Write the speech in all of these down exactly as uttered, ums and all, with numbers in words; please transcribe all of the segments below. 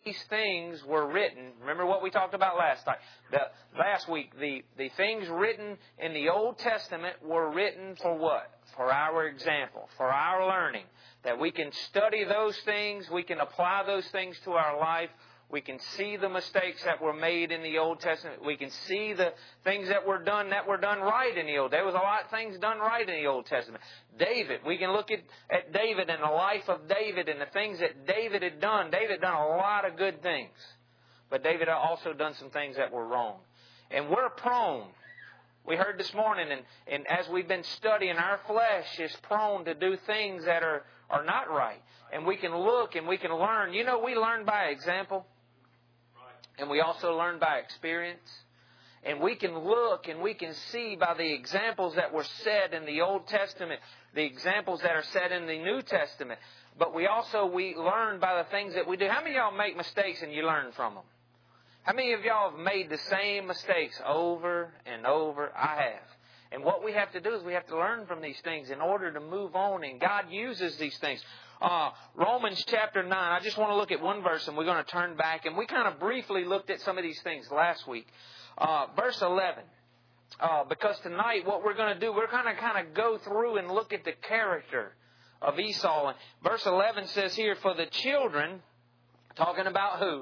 these things were written. Remember what we talked about last time? The, last week, the, the things written in the Old Testament were written for what? For our example, for our learning. That we can study those things, we can apply those things to our life. We can see the mistakes that were made in the Old Testament. We can see the things that were done that were done right in the Old. There was a lot of things done right in the Old Testament. David, we can look at, at David and the life of David and the things that David had done. David had done a lot of good things. But David had also done some things that were wrong. And we're prone. We heard this morning, and, and as we've been studying, our flesh is prone to do things that are, are not right. And we can look and we can learn. You know, we learn by example. And we also learn by experience. And we can look and we can see by the examples that were set in the Old Testament, the examples that are set in the New Testament. But we also, we learn by the things that we do. How many of y'all make mistakes and you learn from them? How many of y'all have made the same mistakes over and over? I have. And what we have to do is we have to learn from these things in order to move on. And God uses these things. Uh, Romans chapter nine, I just want to look at one verse and we're going to turn back. And we kind of briefly looked at some of these things last week. Uh, verse eleven. Uh, because tonight what we're going to do, we're going to kind of go through and look at the character of Esau. And verse eleven says here, for the children, talking about who?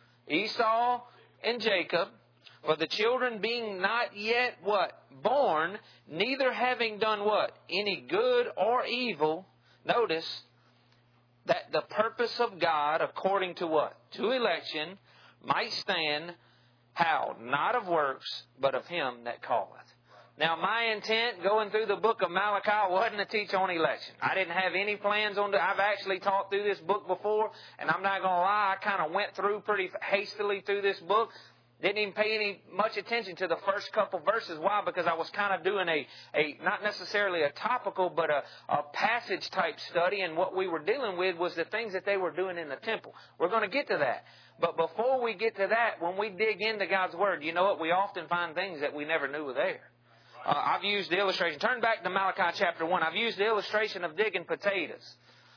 Esau and Jacob. For the children being not yet what? Born, neither having done what? Any good or evil. Notice that the purpose of God, according to what? To election, might stand, how? Not of works, but of Him that calleth. Now, my intent going through the book of Malachi wasn't to teach on election. I didn't have any plans on it. I've actually taught through this book before, and I'm not going to lie, I kind of went through pretty hastily through this book. Didn't even pay any much attention to the first couple verses. Why? Because I was kind of doing a, a not necessarily a topical, but a, a passage type study. And what we were dealing with was the things that they were doing in the temple. We're going to get to that. But before we get to that, when we dig into God's Word, you know what? We often find things that we never knew were there. Uh, I've used the illustration. Turn back to Malachi chapter one. I've used the illustration of digging potatoes.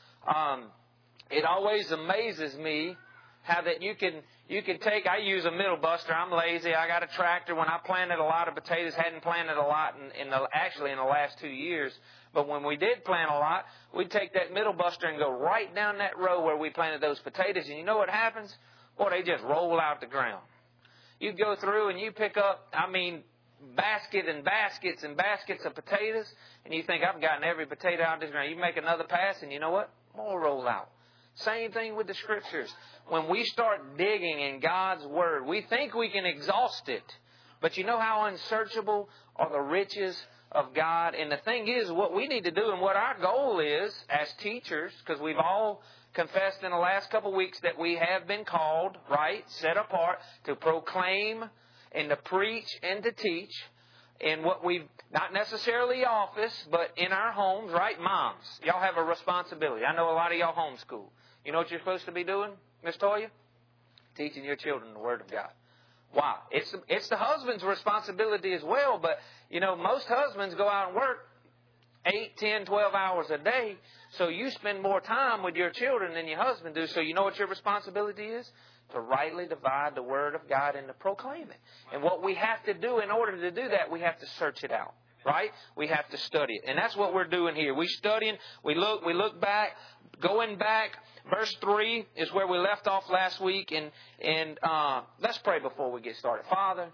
Um, it always amazes me how that you can you can take, I use a middle buster. I'm lazy. I got a tractor. When I planted a lot of potatoes, hadn't planted a lot in, in the actually in the last two years. But when we did plant a lot, we'd take that middle buster and go right down that row where we planted those potatoes. And you know what happens? Boy, they just roll out the ground. You go through and you pick up, I mean, basket and baskets and baskets of potatoes. And you think, I've gotten every potato out of this ground. You make another pass and you know what? More roll out. Same thing with the Scriptures. When we start digging in God's Word, we think we can exhaust it. But you know how unsearchable are the riches of God? And the thing is, what we need to do and what our goal is as teachers, because we've all confessed in the last couple of weeks that we have been called, right, set apart to proclaim and to preach and to teach. In what we've, not necessarily office, but in our homes, right? Moms, y'all have a responsibility. I know a lot of y'all homeschool. You know what you're supposed to be doing, Miss Toya? Teaching your children the Word of God. Wow. It's, it's the husband's responsibility as well, but, you know, most husbands go out and work eight, ten, twelve hours a day, so you spend more time with your children than your husband do. So you know what your responsibility is? To rightly divide the Word of God and to proclaim it. And what we have to do in order to do that, we have to search it out. Right? We have to study it. And that's what we're doing here. We're studying, we look, we look back, going back. Verse three is where we left off last week. And, and uh, let's pray before we get started. Father,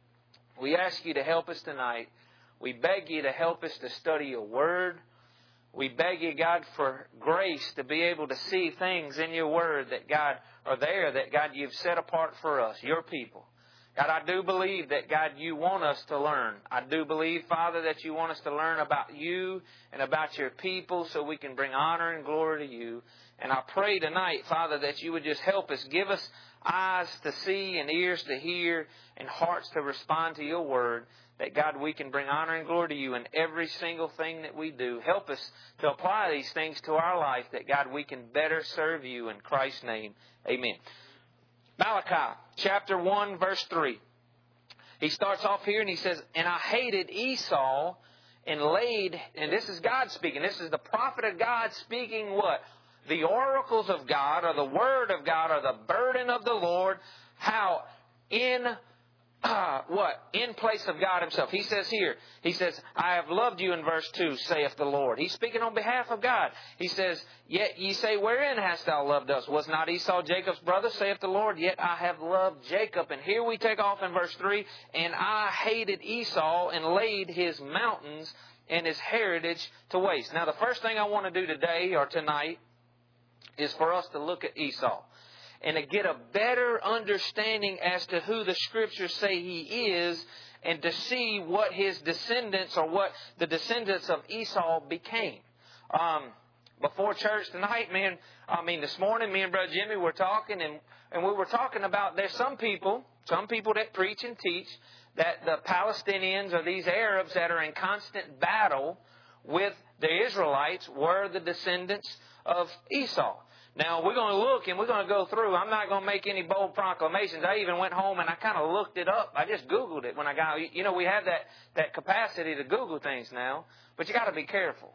we ask you to help us tonight. We beg you to help us to study your Word. We beg you, God, for grace to be able to see things in your Word that, God, are there, that, God, you've set apart for us, your people. God, I do believe that, God, you want us to learn. I do believe, Father, that you want us to learn about you and about your people so we can bring honor and glory to you. And I pray tonight, Father, that you would just help us. Give us eyes to see and ears to hear and hearts to respond to your word. That, God, we can bring honor and glory to you in every single thing that we do. Help us to apply these things to our life that, God, we can better serve you in Christ's name. Amen. Malachi chapter one verse three. He starts off here and he says, and I hated Esau and laid, and this is God speaking. This is the prophet of God speaking what? the oracles of God or the Word of God or the burden of the Lord, how in uh, what? In place of God Himself. He says here, He says, I have loved you in verse two, saith the Lord. He's speaking on behalf of God. He says, yet ye say, wherein hast thou loved us? Was not Esau Jacob's brother, saith the Lord? Yet I have loved Jacob. And here we take off in verse three, and I hated Esau and laid his mountains and his heritage to waste. Now the first thing I want to do today or tonight is for us to look at Esau and to get a better understanding as to who the Scriptures say he is, and to see what his descendants or what the descendants of Esau became. Um, before church tonight, man, I mean this morning, me and Brother Jimmy were talking, and, and we were talking about there's some people, some people that preach and teach that the Palestinians or these Arabs that are in constant battle with the Israelites were the descendants of Esau. Now, we're going to look and we're going to go through. I'm not going to make any bold proclamations. I even went home and I kind of looked it up. I just Googled it when I got, you know, we have that, that capacity to Google things now, but you got to be careful.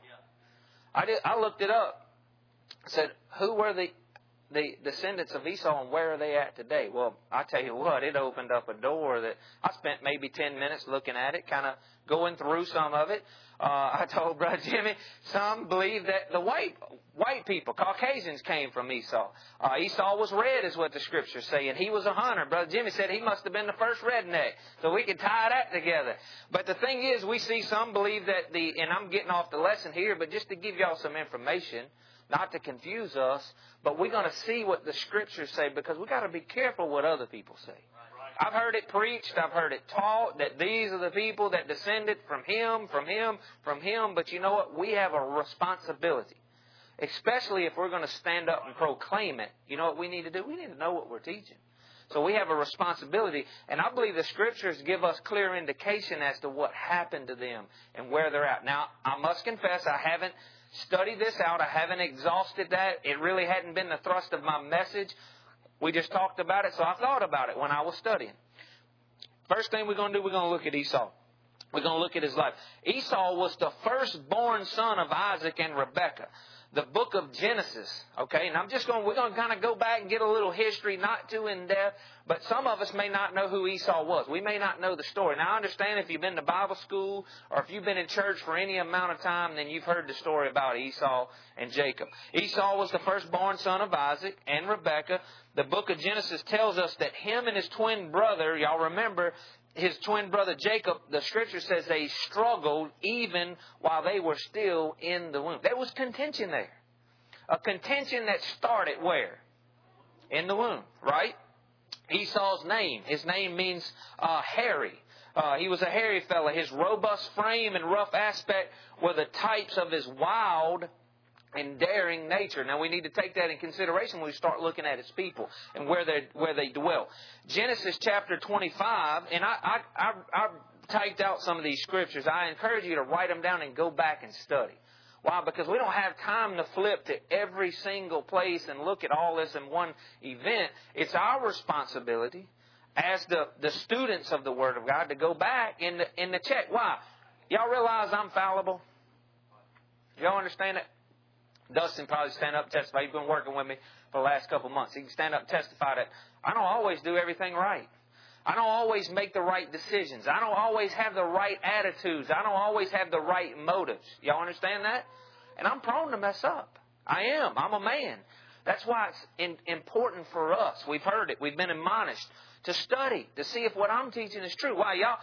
I did, I looked it up. I said, who were the, the descendants of Esau and where are they at today? Well, I tell you what, it opened up a door that I spent maybe ten minutes looking at it, kind of going through some of it. Uh, I told Brother Jimmy, some believe that the white white people, Caucasians, came from Esau. Uh, Esau was red, is what the Scriptures say, and he was a hunter. Brother Jimmy said he must have been the first redneck, so we could tie that together. But the thing is, we see some believe that the, and I'm getting off the lesson here, but just to give y'all some information, not to confuse us, but we're going to see what the Scriptures say, because we've got to be careful what other people say. I've heard it preached, I've heard it taught that these are the people that descended from him, from him, from him. But you know what? We have a responsibility, especially if we're going to stand up and proclaim it. You know what we need to do? We need to know what we're teaching. So we have a responsibility, and I believe the Scriptures give us clear indication as to what happened to them and where they're at. Now, I must confess, I haven't studied this out. I haven't exhausted that. It really hadn't been the thrust of my message. We just talked about it, so I thought about it when I was studying. First thing we're going to do, we're going to look at Esau. We're going to look at his life. Esau was the firstborn son of Isaac and Rebekah. The book of Genesis, okay? And I'm just going, we're going to kind of go back and get a little history, not too in depth, but some of us may not know who Esau was. We may not know the story. Now, I understand if you've been to Bible school or if you've been in church for any amount of time, then you've heard the story about Esau and Jacob. Esau was the firstborn son of Isaac and Rebekah. The book of Genesis tells us that him and his twin brother, y'all remember, his twin brother Jacob, the Scripture says they struggled even while they were still in the womb. There was contention there. A contention that started where? In the womb, right? Esau's name. His name means uh, hairy. Uh, he was a hairy fella. His robust frame and rough aspect were the types of his wild and daring nature. Now we need to take that in consideration when we start looking at his people and where they where they dwell. Genesis chapter twenty-five, and I, I I I typed out some of these scriptures. I encourage you to write them down and go back and study. Why? Because we don't have time to flip to every single place and look at all this in one event. It's our responsibility as the, the students of the Word of God to go back in the in the check. Why? Y'all realize I'm fallible? Y'all understand it? Dustin probably stand up and testify. He's been working with me for the last couple of months. He can stand up and testify that I don't always do everything right. I don't always make the right decisions. I don't always have the right attitudes. I don't always have the right motives. Y'all understand that? And I'm prone to mess up. I am. I'm a man. That's why it's in, important for us. We've heard it. We've been admonished to study, to see if what I'm teaching is true. Why, y'all?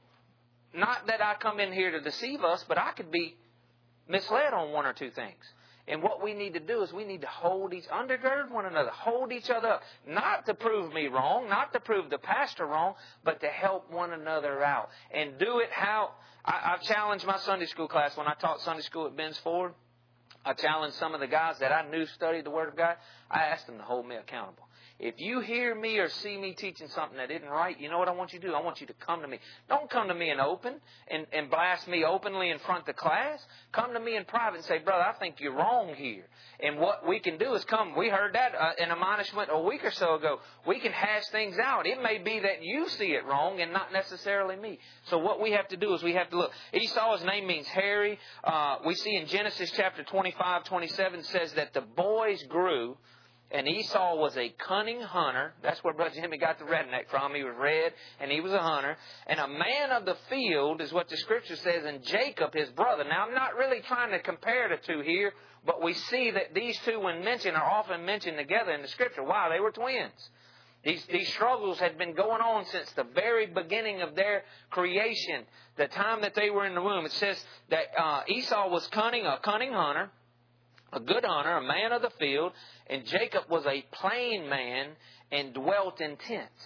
Not that I come in here to deceive us, but I could be misled on one or two things. And what we need to do is we need to hold each, undergird one another, hold each other up. Not to prove me wrong, not to prove the pastor wrong, but to help one another out. And do it how, I, I've challenged my Sunday school class when I taught Sunday school at Ben's Ford. I challenged some of the guys that I knew studied the Word of God. I asked them to hold me accountable. if you hear me or see me teaching something that isn't right, you know what I want you to do? I want you to come to me. Don't come to me in open and, and blast me openly in front of the class. Come to me in private and say, brother, I think you're wrong here. And what we can do is come. We heard that uh, in admonishment a week or so ago. We can hash things out. It may be that you see it wrong and not necessarily me. So what we have to do is we have to look. Esau, his name means hairy. Uh, we see in Genesis chapter twenty-five, twenty-seven says that the boys grew. And Esau was a cunning hunter. That's where Brother Jimmy got the redneck from. He was red, and he was a hunter. And a man of the field is what the Scripture says, and Jacob, his brother. Now, I'm not really trying to compare the two here, but we see that these two, when mentioned, are often mentioned together in the Scripture. Why? They were twins. These, these struggles had been going on since the very beginning of their creation, the time that they were in the womb. It says that uh, Esau was cunning, a cunning hunter, a good hunter, a man of the field, and Jacob was a plain man and dwelt in tents.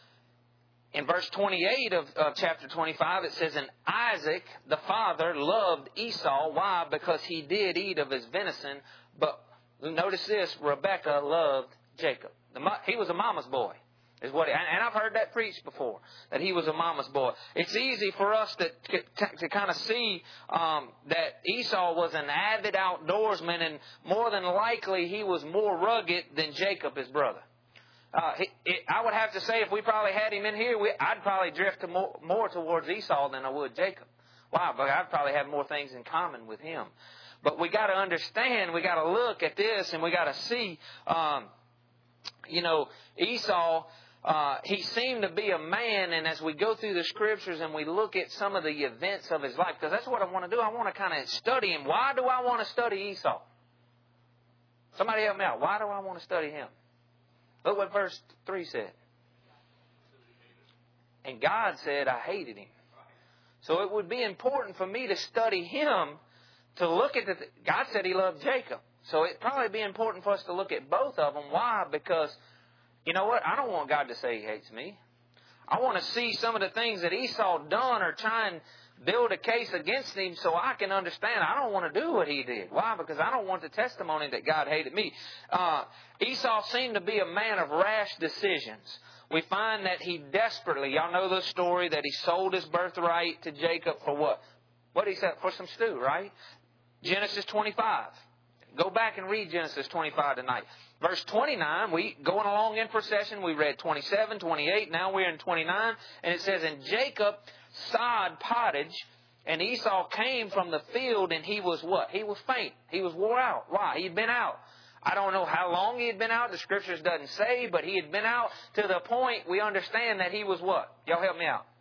In verse twenty-eight of, of chapter twenty-five, it says, and Isaac, the father, loved Esau. Why? Because he did eat of his venison. But notice this, Rebekah loved Jacob. The, he was a mama's boy. Is what, and I've heard that preached before, that he was a mama's boy. It's easy for us to to, to kind of see um, that Esau was an avid outdoorsman, and more than likely he was more rugged than Jacob, his brother. Uh, he, it, I would have to say if we probably had him in here, we, I'd probably drift to more, more towards Esau than I would Jacob. Why? Because I'd probably have more things in common with him. But we got to understand, we got to look at this, and we got to see, um, you know, Esau. Uh, he seemed to be a man, and as we go through the Scriptures and we look at some of the events of his life, because that's what I want to do. I want to kind of study him. Why do I want to study Esau? Somebody help me out. Why do I want to study him? Look what verse three said. And God said, I hated him. So it would be important for me to study him, to look at the... Th- God said he loved Jacob. So it'd probably be important for us to look at both of them. Why? Because... you know what? I don't want God to say He hates me. I want to see some of the things that Esau done or try and build a case against him so I can understand. I don't want to do what he did. Why? Because I don't want the testimony that God hated me. Uh, Esau seemed to be a man of rash decisions. We find that he desperately, y'all know the story, that he sold his birthright to Jacob for what? What did he say? For some stew, right? Genesis twenty-five. Go back and read Genesis twenty-five tonight. Verse twenty-nine, we going along in procession, we read twenty-seven, twenty-eight, now we're in twenty-nine, and it says, and Jacob sod pottage, and Esau came from the field, and he was what? He was faint. He was wore out. Why? He'd been out. I don't know how long he had been out. The Scriptures doesn't say, but he had been out to the point we understand that he was what? Y'all help me out.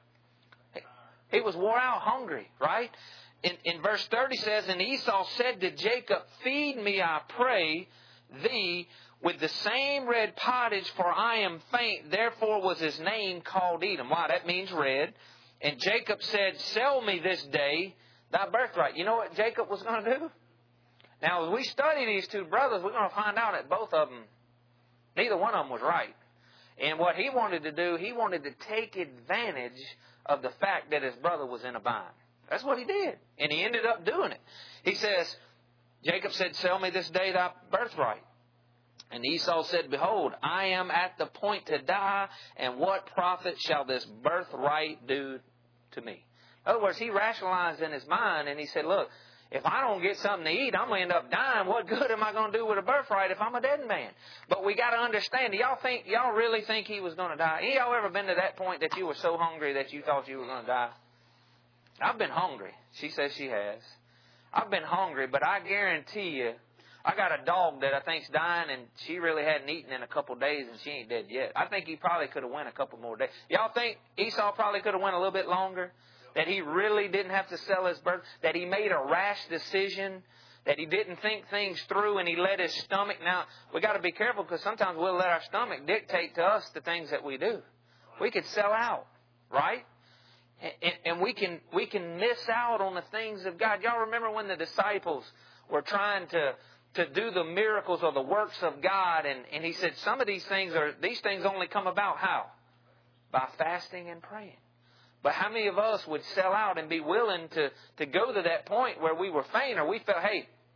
He was wore out, hungry, right? In, in verse thirty says, and Esau said to Jacob, feed me, I pray thee, with the same red pottage, for I am faint. Therefore was his name called Edom. Why? That means red. And Jacob said, sell me this day thy birthright. You know what Jacob was going to do? Now, as we study these two brothers, we're going to find out that both of them, neither one of them was right. And what he wanted to do, he wanted to take advantage of the fact that his brother was in a bind. That's what he did. And he ended up doing it. He says, Jacob said, sell me this day thy birthright. And Esau said, behold, I am at the point to die, and what profit shall this birthright do to me? In other words, he rationalized in his mind, and he said, look, if I don't get something to eat, I'm going to end up dying. What good am I going to do with a birthright if I'm a dead man? But we got to understand, do y'all think, y'all really think he was going to die? Any of y'all ever been to that point that you were so hungry that you thought you were going to die? I've been hungry. She says she has. I've been hungry, but I guarantee you, I got a dog that I think's dying, and she really hadn't eaten in a couple of days, and she ain't dead yet. I think he probably could have went a couple more days. Y'all think Esau probably could have went a little bit longer? That he really didn't have to sell his birth? That he made a rash decision? That he didn't think things through, and he let his stomach... Now, we got to be careful, because sometimes we'll let our stomach dictate to us the things that we do. We could sell out, right? And we can we can miss out on the things of God. Y'all remember when the disciples were trying to, to do the miracles or the works of God, and, and he said some of these things are these things only come about how? By fasting and praying. But how many of us would sell out and be willing to, to go to that point where we were faint, or we felt, hey,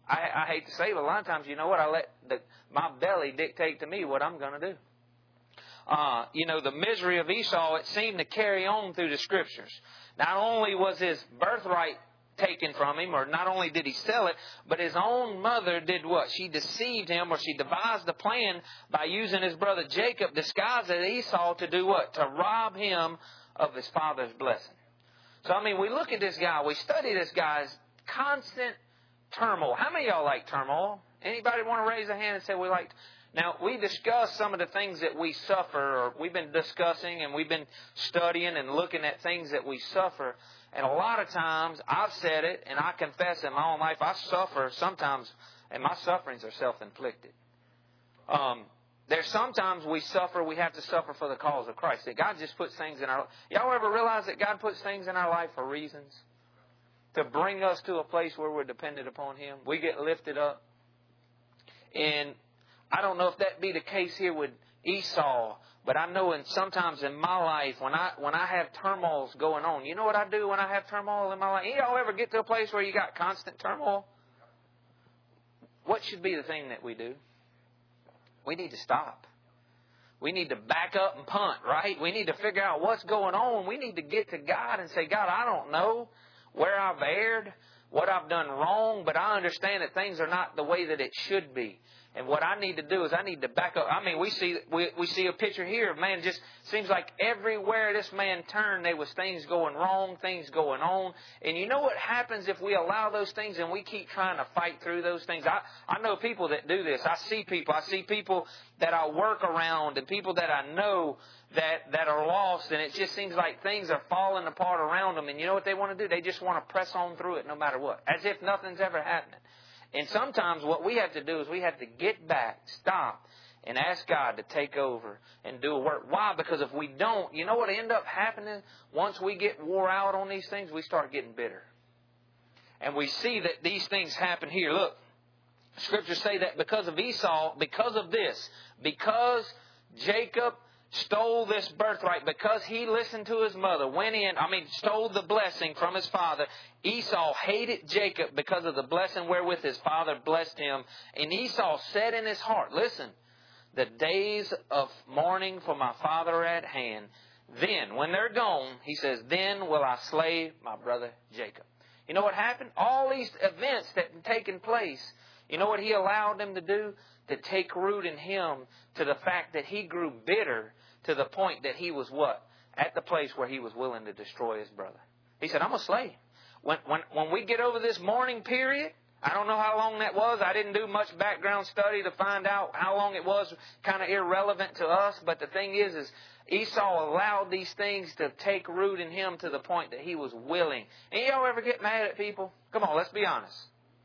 I, I hate to say it, but a lot of times, you know what? I let the, my belly dictate to me what I'm going to do. Uh, you know, the misery of Esau, it seemed to carry on through the Scriptures. Not only was his birthright taken from him, or not only did he sell it, but his own mother did what? She deceived him, or she devised a plan by using his brother Jacob, disguised as Esau, to do what? To rob him of his father's blessing. So, I mean, we look at this guy, we study this guy's constant turmoil. How many of y'all like turmoil? Anybody want to raise a hand and say we like? Now, we discussed some of the things that we suffer, or we've been discussing and we've been studying and looking at things that we suffer. And a lot of times, I've said it, and I confess in my own life, I suffer sometimes, and my sufferings are self-inflicted. Um, there's sometimes we suffer, we have to suffer for the cause of Christ. That God just puts things in our life. Y'all ever realize that God puts things in our life for reasons? To bring us to a place where we're dependent upon Him. We get lifted up. And I don't know if that be the case here with Esau, but I know in sometimes in my life when I when I have turmoils going on, you know what I do when I have turmoil in my life? Y'all ever get to a place where you got constant turmoil? What should be the thing that we do? We need to stop. We need to back up and punt, right? We need to figure out what's going on. We need to get to God and say, God, I don't know where I've erred, what I've done wrong, but I understand that things are not the way that it should be. And what I need to do is I need to back up. I mean, we see we, we see a picture here of man. Just seems like everywhere this man turned, there was things going wrong, things going on. And you know what happens if we allow those things and we keep trying to fight through those things? I, I know people that do this. I see people. I see people that I work around and people that I know that, that are lost. And it just seems like things are falling apart around them. And you know what they want to do? They just want to press on through it no matter what, as if nothing's ever happening. And sometimes what we have to do is we have to get back, stop, and ask God to take over and do a work. Why? Because if we don't, you know what end up happening? Once we get wore out on these things, we start getting bitter. And we see that these things happen here. Look, Scriptures say that because of Esau, because of this, because Jacob stole this birthright, because he listened to his mother, went in, I mean, stole the blessing from his father. Esau hated Jacob because of the blessing wherewith his father blessed him. And Esau said in his heart, listen, the days of mourning for my father are at hand. Then, when they're gone, he says, then will I slay my brother Jacob. You know what happened? All these events that had taken place, you know what he allowed them to do? To take root in him to the fact that he grew bitter to the point that he was what? At the place where he was willing to destroy his brother. He said, I'm going to slay him. When, when, when we get over this mourning period, I don't know how long that was. I didn't do much background study to find out how long it was. Kind of irrelevant to us. But the thing is, is Esau allowed these things to take root in him to the point that he was willing. And y'all ever get mad at people? Come on, let's be honest.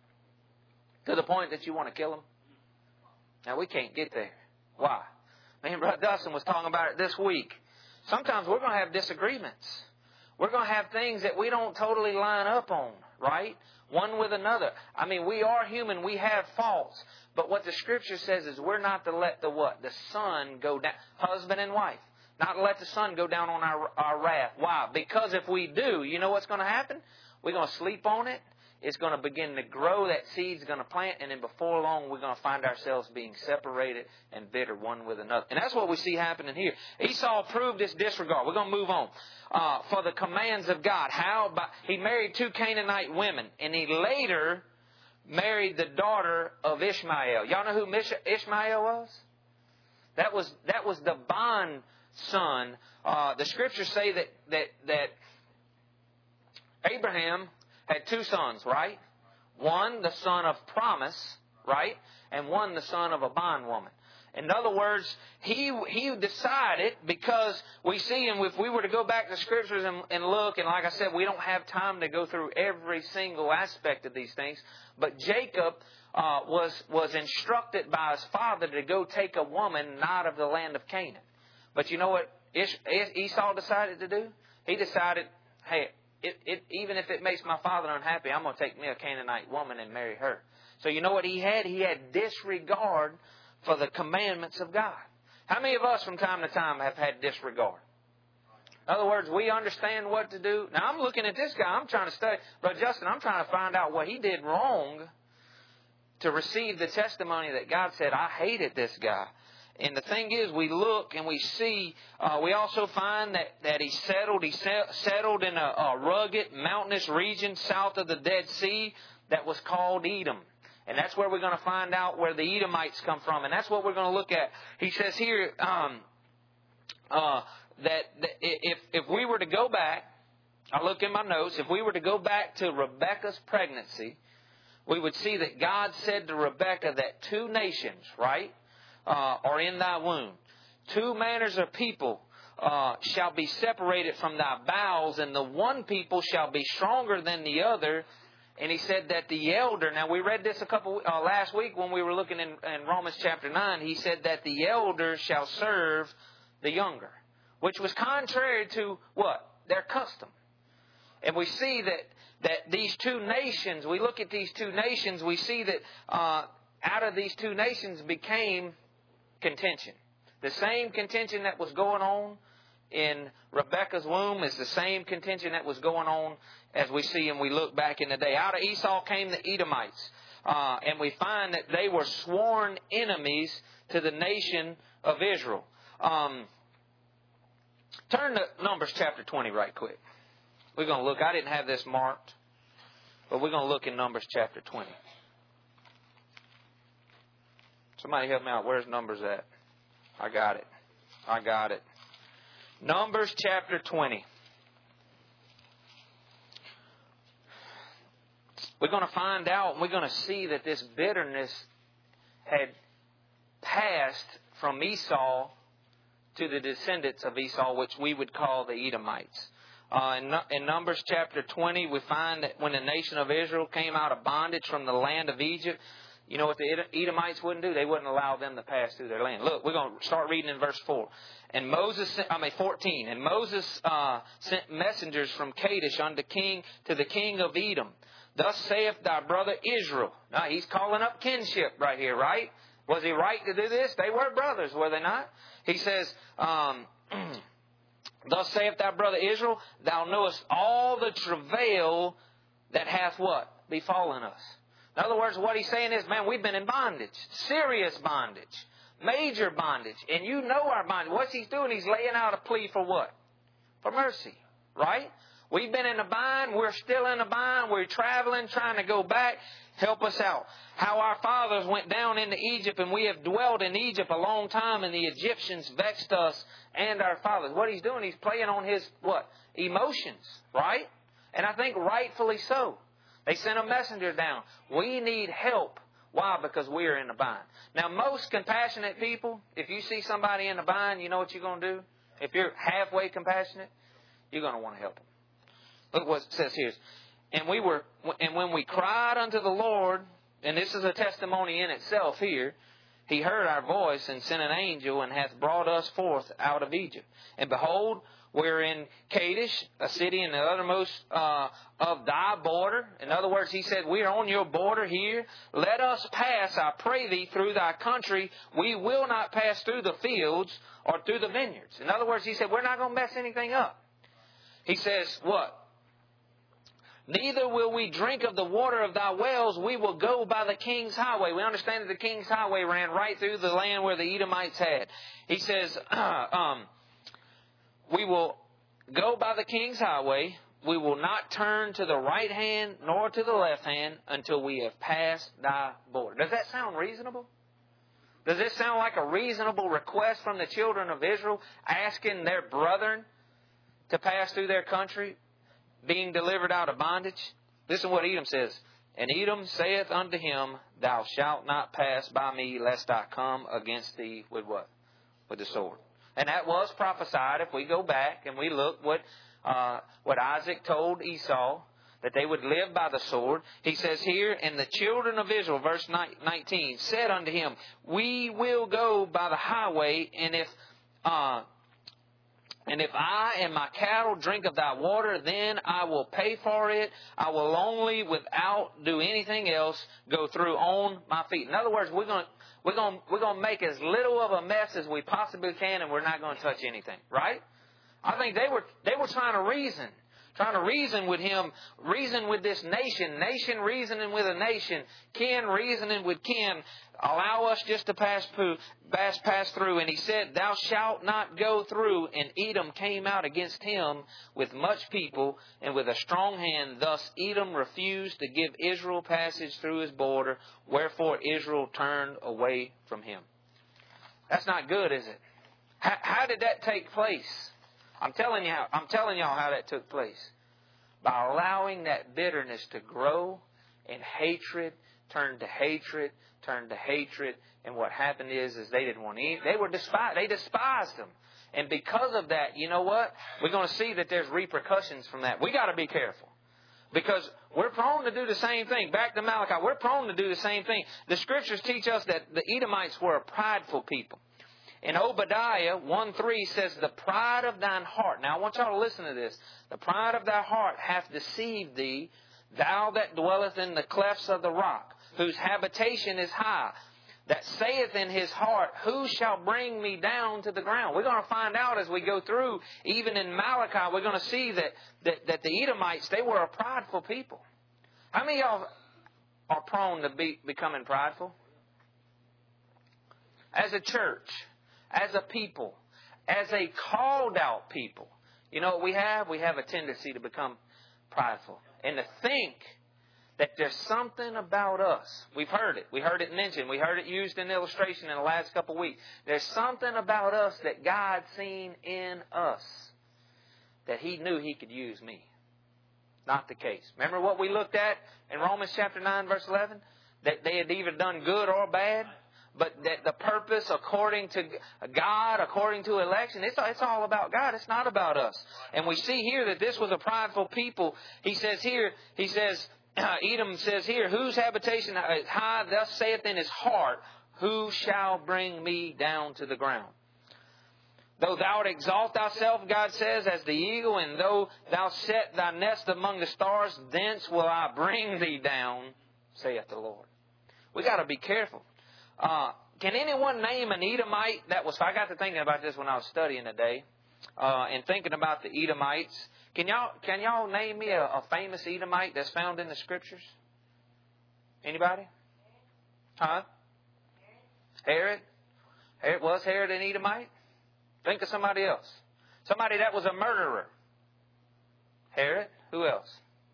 To the point that you want to kill them? Now, we can't get there. Why? Me and Brother Dustin was talking about it this week. Sometimes we're going to have disagreements. We're going to have things that we don't totally line up on, right? One with another. I mean, we are human. We have faults. But what the Scripture says is we're not to let the what? The sun go down. Husband and wife. Not to let the sun go down on our, our wrath. Why? Because if we do, you know what's going to happen? We're going to sleep on it. It's going to begin to grow. That seed's going to plant. And then before long, we're going to find ourselves being separated and bitter one with another. And that's what we see happening here. Esau proved his disregard. We're going to move on. Uh, for the commands of God. How? By, he married two Canaanite women. And he later married the daughter of Ishmael. Y'all know who Ishmael was? That was, that was the bond son. Uh, the Scriptures say that, that, that Abraham had two sons, right? One, the son of promise, right? And one, the son of a bondwoman. In other words, he he decided, because we see him, if we were to go back to Scriptures and, and look, and like I said, we don't have time to go through every single aspect of these things, but Jacob uh, was, was instructed by his father to go take a woman not of the land of Canaan. But you know what Esau decided to do? He decided, hey, It, it, even if it makes my father unhappy, I'm going to take me a Canaanite woman and marry her. So you know what he had? He had disregard for the commandments of God. How many of us from time to time have had disregard? In other words, we understand what to do. Now, I'm looking at this guy. I'm trying to study. But Justin, I'm trying to find out what he did wrong to receive the testimony that God said, I hated this guy. And the thing is, we look and we see, uh, we also find that, that he settled, he settled in a, a rugged, mountainous region south of the Dead Sea that was called Edom. And that's where we're going to find out where the Edomites come from. And that's what we're going to look at. He says here um, uh, that, that if, if we were to go back, I look in my notes, if we were to go back to Rebekah's pregnancy, we would see that God said to Rebekah that two nations, right, uh, are in thy womb. Two manners of people uh, shall be separated from thy bowels, and the one people shall be stronger than the other. And he said that the elder, now we read this a couple uh, last week when we were looking in, in Romans chapter nine, he said that the elder shall serve the younger, which was contrary to what? Their custom. And we see that, that these two nations, we look at these two nations, we see that uh, out of these two nations became contention. The same contention that was going on in Rebekah's womb is the same contention that was going on as we see and we look back in the day. Out of Esau came the Edomites. Uh, and we find that they were sworn enemies to the nation of Israel. Um, turn to Numbers chapter twenty right quick. We're going to look. I didn't have this marked, but we're going to look in Numbers chapter twenty. Somebody help me out. Where's Numbers at? I got it. I got it. Numbers chapter twenty. We're going to find out and we're going to see that this bitterness had passed from Esau to the descendants of Esau, which we would call the Edomites. Uh, in, in Numbers chapter twenty, we find that when the nation of Israel came out of bondage from the land of Egypt, you know what the Edomites wouldn't do? They wouldn't allow them to pass through their land. Look, we're going to start reading in verse four. And Moses, I mean fourteen. And Moses uh, sent messengers from Kadesh unto king to the king of Edom. Thus saith thy brother Israel. Now he's calling up kinship right here, right? Was he right to do this? They were brothers, were they not? He says, um, thus saith thy brother Israel, thou knowest all the travail that hath what? Befallen us. In other words, what he's saying is, man, we've been in bondage. Serious bondage. Major bondage. And you know our bondage. What's he doing? He's laying out a plea for what? For mercy. Right? We've been in a bind. We're still in a bind. We're traveling, trying to go back. Help us out. How our fathers went down into Egypt, and we have dwelt in Egypt a long time, and the Egyptians vexed us and our fathers. What he's doing, he's playing on his, what? Emotions. Right? And I think rightfully so. They sent a messenger down. We need help. Why? Because we are in a bind. Now, most compassionate people, if you see somebody in a bind, you know what you're going to do? If you're halfway compassionate, you're going to want to help them. Look what it says here. And we were, and when we cried unto the Lord, and this is a testimony in itself here, He heard our voice and sent an angel and hath brought us forth out of Egypt. And behold, we're in Kadesh, a city in the uttermost uh, of thy border. In other words, he said, we are on your border here. Let us pass, I pray thee, through thy country. We will not pass through the fields or through the vineyards. In other words, he said, we're not going to mess anything up. He says, what? Neither will we drink of the water of thy wells. We will go by the king's highway. We understand that the king's highway ran right through the land where the Edomites had. He says, uh, um, we will go by the king's highway. We will not turn to the right hand nor to the left hand until we have passed thy border. Does that sound reasonable? Does this sound like a reasonable request from the children of Israel asking their brethren to pass through their country, being delivered out of bondage? Listen what Edom says. And Edom saith unto him, thou shalt not pass by me, lest I come against thee with what? With the sword. And that was prophesied. If we go back and we look what uh, what Isaac told Esau, that they would live by the sword. He says here, and the children of Israel, verse nineteen, said unto him, we will go by the highway, and if uh, and if I and my cattle drink of thy water, then I will pay for it. I will only, without do anything else, go through on my feet. In other words, we're going to We're going we're going to make as little of a mess as we possibly can, and we're not going to touch anything, right? I think they were they were trying to reason, Trying to reason with him, reason with this nation, nation reasoning with a nation, kin reasoning with kin. Allow us just to pass through, pass, pass through. And he said, thou shalt not go through. And Edom came out against him with much people and with a strong hand. Thus Edom refused to give Israel passage through his border. Wherefore Israel turned away from him. That's not good, is it? How, how did that take place? I'm telling you how, I'm telling y'all how that took place. By allowing that bitterness to grow and hatred turned to hatred, turned to hatred. And what happened is, is they didn't want to eat. They were despised. They despised them. And because of that, you know what? We're going to see that there's repercussions from that. We got to be careful. Because we're prone to do the same thing. Back to Malachi, we're prone to do the same thing. The Scriptures teach us that the Edomites were a prideful people. In Obadiah one three says, the pride of thine heart. Now I want y'all to listen to this. The pride of thy heart hath deceived thee, thou that dwelleth in the clefts of the rock, whose habitation is high, that saith in his heart, who shall bring me down to the ground? We're going to find out as we go through, even in Malachi, we're going to see that, that, that the Edomites, they were a prideful people. How many of y'all are prone to be becoming prideful? As a church, as a people, as a called out people, you know what we have? We have a tendency to become prideful. And to think that there's something about us. We've heard it. We heard it mentioned. We heard it used in illustration in the last couple of weeks. There's something about us that God seen in us that He knew He could use me. Not the case. Remember what we looked at in Romans chapter nine, verse eleven? That they had either done good or bad. But that the purpose according to God, according to election, it's, it's all about God. It's not about us. And we see here that this was a prideful people. He says here, he says, uh, Edom says here, whose habitation is high, thus saith in his heart, who shall bring me down to the ground? Though thou exalt thyself, God says, as the eagle, and though thou set thy nest among the stars, thence will I bring thee down, saith the Lord. We got to be careful. Uh, can anyone name an Edomite that was... I got to thinking about this when I was studying today, uh, and thinking about the Edomites. Can y'all can y'all name me a, a famous Edomite that's found in the Scriptures? Anybody? Huh? Herod? Herod was Herod an Edomite? Think of somebody else. Somebody that was a murderer. Herod? Who else?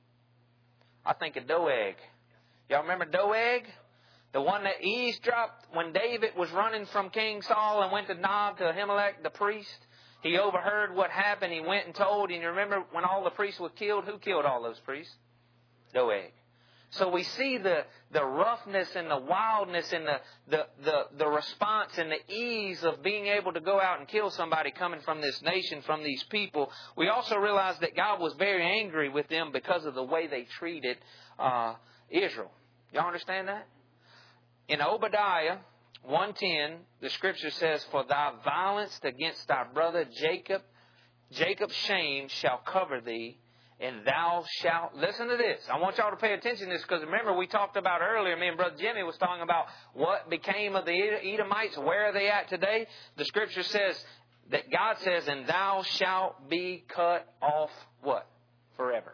I think of Doeg. Y'all remember Doeg? The one that eavesdropped when David was running from King Saul and went to Nob to Ahimelech the priest. He overheard what happened. He went and told. And you remember when all the priests were killed? Who killed all those priests? Doeg. So we see the, the roughness and the wildness and the, the, the, the response and the ease of being able to go out and kill somebody coming from this nation, from these people. We also realize that God was very angry with them because of the way they treated uh, Israel. Y'all understand that? In Obadiah one ten, the Scripture says, for thy violence against thy brother Jacob, Jacob's shame shall cover thee, and thou shalt... Listen to this. I want y'all to pay attention to this, because remember we talked about earlier, me and Brother Jimmy was talking about what became of the Edomites, where are they at today? The Scripture says that God says, and thou shalt be cut off what? Forever.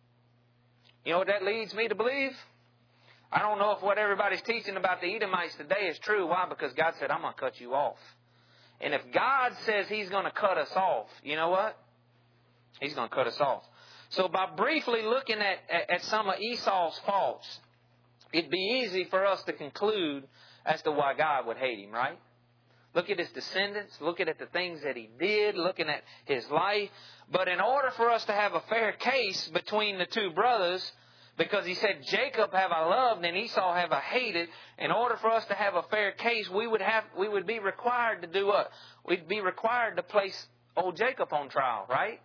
You know what that leads me to believe? I don't know if what everybody's teaching about the Edomites today is true. Why? Because God said, I'm going to cut you off. And if God says He's going to cut us off, you know what? He's going to cut us off. So by briefly looking at, at, at some of Esau's faults, it'd be easy for us to conclude as to why God would hate him, right? Look at his descendants, looking at the things that he did, looking at his life. But in order for us to have a fair case between the two brothers, because he said, Jacob have I loved and Esau have I hated. In order for us to have a fair case, we would have, we would be required to do what? We'd be required to place old Jacob on trial, right?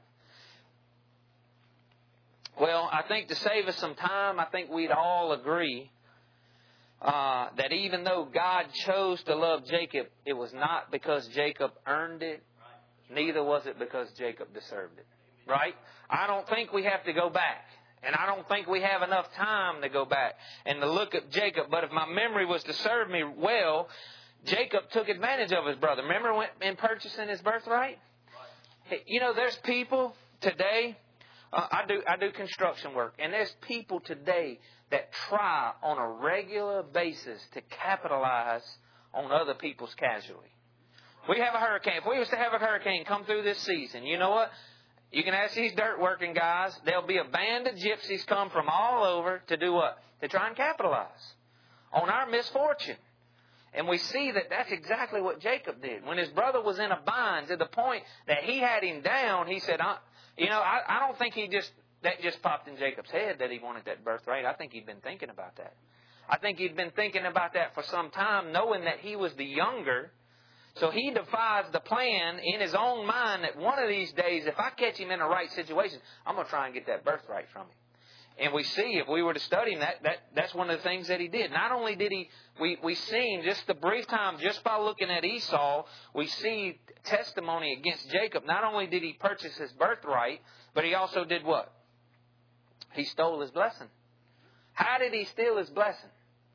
Well, I think to save us some time, I think we'd all agree uh, that even though God chose to love Jacob, it was not because Jacob earned it. Neither was it because Jacob deserved it. Right? I don't think we have to go back. And I don't think we have enough time to go back and to look at Jacob. But if my memory was to serve me well, Jacob took advantage of his brother. Remember when in purchasing his birthright? You know, there's people today, Uh, I do I do construction work, and there's people today that try on a regular basis to capitalize on other people's casualty. We have a hurricane. If we was to have a hurricane come through this season, you know what? You can ask these dirt working guys. There'll be a band of gypsies come from all over to do what? To try and capitalize on our misfortune. And we see that that's exactly what Jacob did. When his brother was in a bind to the point that he had him down, he said, I, you know, I, I don't think he just, that just popped in Jacob's head that he wanted that birthright. I think he'd been thinking about that. I think he'd been thinking about that for some time, knowing that he was the younger. So he devised the plan in his own mind that one of these days, if I catch him in the right situation, I'm going to try and get that birthright from him. And we see, if we were to study him, that, that that's one of the things that he did. Not only did he, we, we seen just the brief time, just by looking at Esau, we see testimony against Jacob. Not only did he purchase his birthright, but he also did what? He stole his blessing. How did he steal his blessing?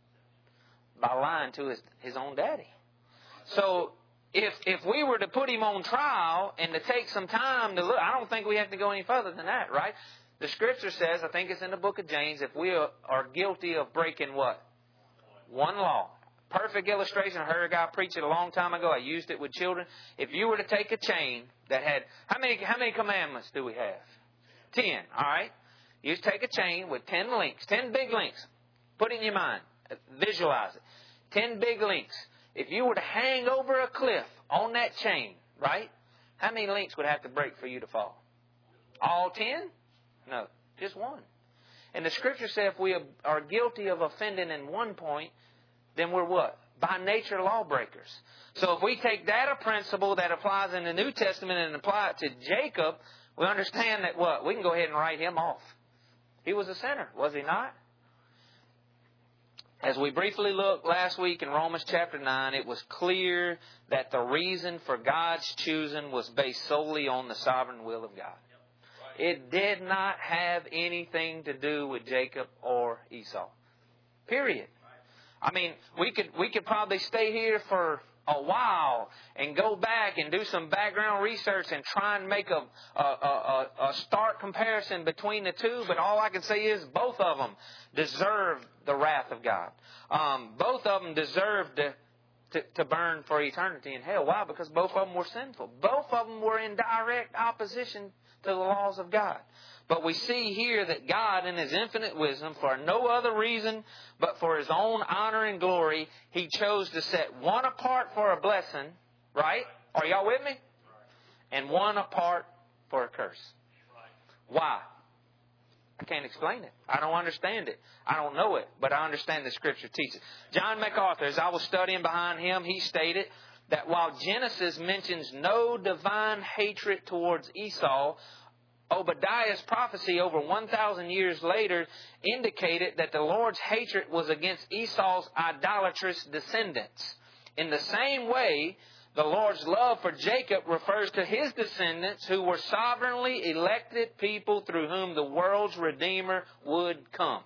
By lying to his, his own daddy. So, if if we were to put him on trial and to take some time to look, I don't think we have to go any further than that, right? The Scripture says, I think it's in the book of James, if we are, are guilty of breaking what? One law. Perfect illustration. I heard a guy preach it a long time ago. I used it with children. If you were to take a chain that had, how many how many commandments do we have? Ten, all right? You take a chain with ten links, ten big links. Put it in your mind. Visualize it. Ten big links. If you were to hang over a cliff on that chain, right? How many links would have to break for you to fall? All ten? No, just one. And the Scripture says if we are guilty of offending in one point, then we're what? By nature lawbreakers. So if we take that a principle that applies in the New Testament and apply it to Jacob, we understand that what? We can go ahead and write him off. He was a sinner, was he not? As we briefly looked last week in Romans chapter nine, it was clear that the reason for God's choosing was based solely on the sovereign will of God. It did not have anything to do with Jacob or Esau. Period. I mean, we could we could probably stay here for a while and go back and do some background research and try and make a, a, a, a stark comparison between the two. But all I can say is both of them deserve the wrath of God. Um, both of them deserve to, to, to burn for eternity in hell. Why? Because both of them were sinful. Both of them were in direct opposition to the laws of God. But we see here that God, in His infinite wisdom, for no other reason but for His own honor and glory, He chose to set one apart for a blessing, right? Are y'all with me? And one apart for a curse. Why? I can't explain it. I don't understand it. I don't know it, but I understand the Scripture teaches. John MacArthur, as I was studying behind him, he stated that while Genesis mentions no divine hatred towards Esau, Obadiah's prophecy over one thousand years later indicated that the Lord's hatred was against Esau's idolatrous descendants. In the same way, the Lord's love for Jacob refers to his descendants who were sovereignly elected people through whom the world's Redeemer would come.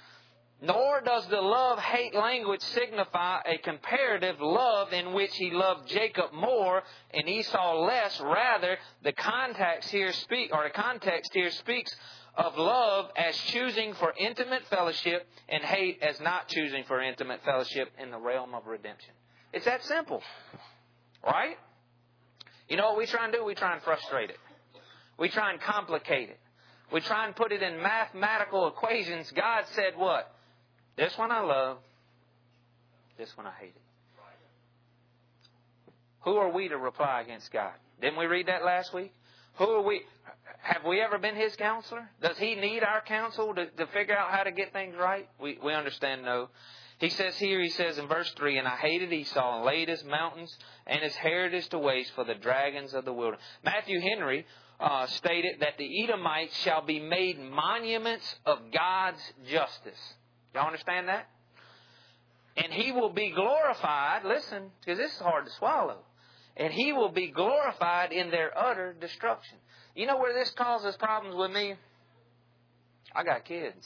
Nor does the love-hate language signify a comparative love in which he loved Jacob more and Esau less. Rather, the context here speak or the context here speaks of love as choosing for intimate fellowship and hate as not choosing for intimate fellowship in the realm of redemption. It's that simple, right? You know what we try and do? We try and frustrate it. We try and complicate it. We try and put it in mathematical equations. God said what? This one I love. This one I hate it. Who are we to reply against God? Didn't we read that last week? Who are we? Have we ever been His counselor? Does He need our counsel to, to figure out how to get things right? We, we understand no. He says here, he says in verse three, and I hated Esau and laid his mountains and his heritage to waste for the dragons of the wilderness. Matthew Henry uh, stated that the Edomites shall be made monuments of God's justice. Y'all understand that? And He will be glorified, listen, because this is hard to swallow. And He will be glorified in their utter destruction. You know where this causes problems with me? I got kids.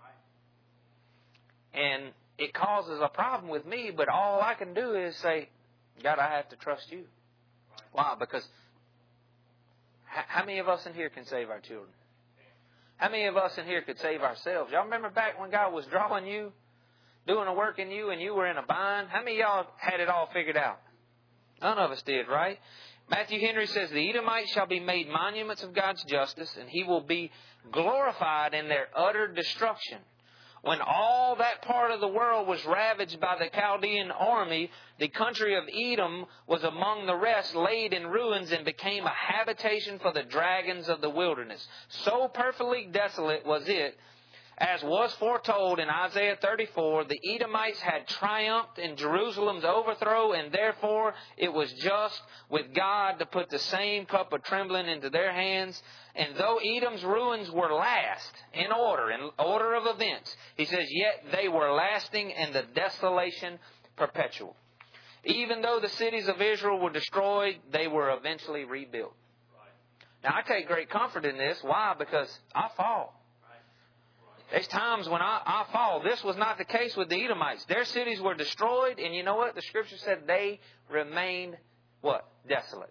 And it causes a problem with me, but all I can do is say, God, I have to trust You. Why? Because how many of us in here can save our children? How many of us in here could save ourselves? Y'all remember back when God was drawing you, doing a work in you, and you were in a bind? How many of y'all had it all figured out? None of us did, right? Matthew Henry says, the Edomites shall be made monuments of God's justice, and He will be glorified in their utter destruction. When all that part of the world was ravaged by the Chaldean army, the country of Edom was among the rest laid in ruins and became a habitation for the dragons of the wilderness. So perfectly desolate was it, as was foretold in Isaiah thirty-four, the Edomites had triumphed in Jerusalem's overthrow, and therefore it was just with God to put the same cup of trembling into their hands. And though Edom's ruins were last in order, in order of events, he says, yet they were lasting and the desolation perpetual. Even though the cities of Israel were destroyed, they were eventually rebuilt. Now I take great comfort in this. Why? Because I fall. There's times when I, I fall. This was not the case with the Edomites. Their cities were destroyed, and you know what? The Scripture said they remained, what? Desolate.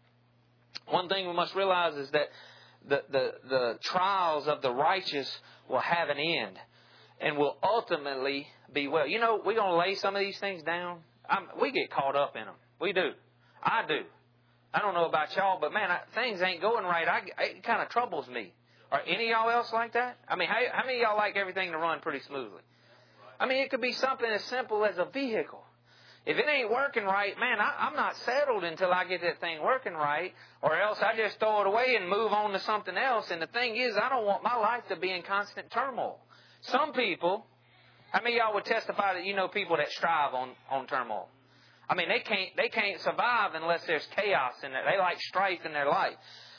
One thing we must realize is that the, the, the trials of the righteous will have an end and will ultimately be well. You know, we're going to lay some of these things down. I'm, we get caught up in them. We do. I do. I don't know about y'all, but man, I, things ain't going right. I, it kind of troubles me. Are any of y'all else like that? I mean, how, how many of y'all like everything to run pretty smoothly? I mean, it could be something as simple as a vehicle. If it ain't working right, man, I, I'm not settled until I get that thing working right, or else I just throw it away and move on to something else. And the thing is, I don't want my life to be in constant turmoil. Some people, how many of y'all would testify that you know people that strive on, on turmoil? I mean, they can't they can't survive unless there's chaos in there. They like strife in their life.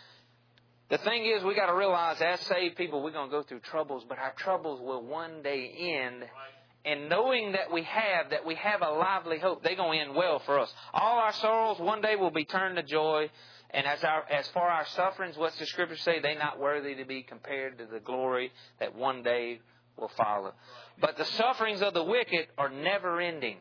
The thing is, we got to realize, as saved people, we're going to go through troubles, but our troubles will one day end. And knowing that we have, that we have a lively hope, they're going to end well for us. All our sorrows one day will be turned to joy. And as our as for our sufferings, what's the Scripture say? They're not worthy to be compared to the glory that one day will follow. But the sufferings of the wicked are never ending.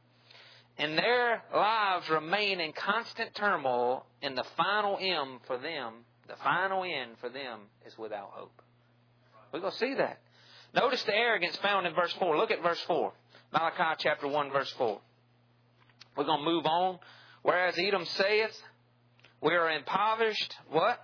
And their lives remain in constant turmoil, and the final end for them The final end for them is without hope. We're going to see that. Notice the arrogance found in verse four. Look at verse four. Malachi chapter one, verse four. We're going to move on. Whereas Edom saith, we are impoverished. What?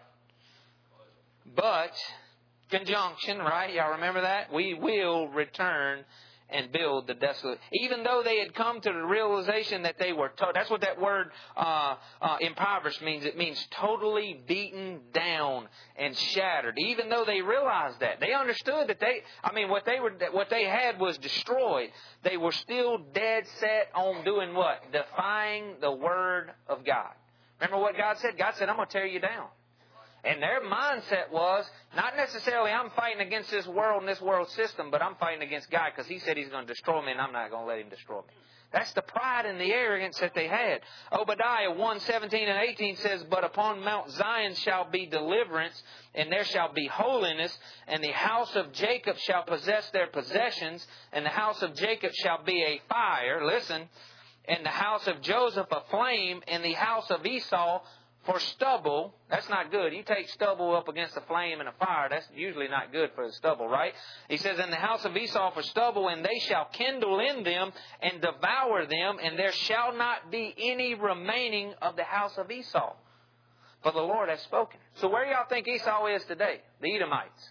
But, conjunction, right? Y'all remember that? We will return and build the desolate. Even though they had come to the realization that they were, to- that's what that word uh, uh, impoverished means. It means totally beaten down and shattered. Even though they realized that, they understood that they, I mean, what they were, what they had was destroyed. They were still dead set on doing what? Defying the word of God. Remember what God said? God said, I'm going to tear you down. And their mindset was, not necessarily I'm fighting against this world and this world system, but I'm fighting against God because He said He's going to destroy me and I'm not going to let Him destroy me. That's the pride and the arrogance that they had. Obadiah one, seventeen and eighteen says, but upon Mount Zion shall be deliverance, and there shall be holiness, and the house of Jacob shall possess their possessions, and the house of Jacob shall be a fire, listen, and the house of Joseph a flame, and the house of Esau for stubble. That's not good. You take stubble up against a flame and a fire, that's usually not good for the stubble, right? He says, in the house of Esau for stubble, and they shall kindle in them and devour them, and there shall not be any remaining of the house of Esau. For the Lord has spoken. So where y'all think Esau is today? The Edomites.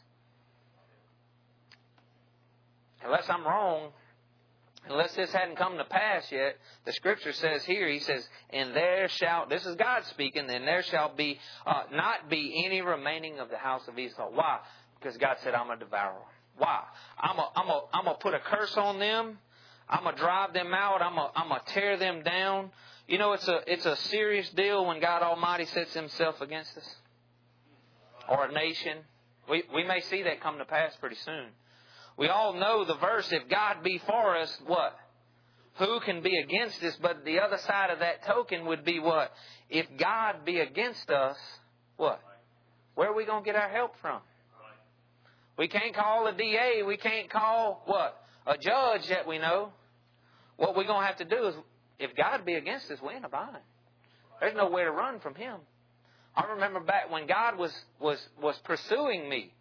Unless I'm wrong, unless this hadn't come to pass yet, the Scripture says here, He says, and there shall, this is God speaking, and there shall be, uh, not be any remaining of the house of Esau. Why? Because God said, I'm a devourer. Why? I'm a, I'm a, I'm a put a curse on them. I'm going to drive them out. I'm going I'm to tear them down. You know, it's a, it's a serious deal when God Almighty sets Himself against us. Or a nation. We, we may see that come to pass pretty soon. We all know the verse, if God be for us, what? Who can be against us? But the other side of that token would be what? If God be against us, what? Where are we going to get our help from? We can't call a D A. We can't call, what? A judge that we know. What we're going to have to do is, if God be against us, we're in a bind. There's nowhere to run from Him. I remember back when God was, was, was pursuing me.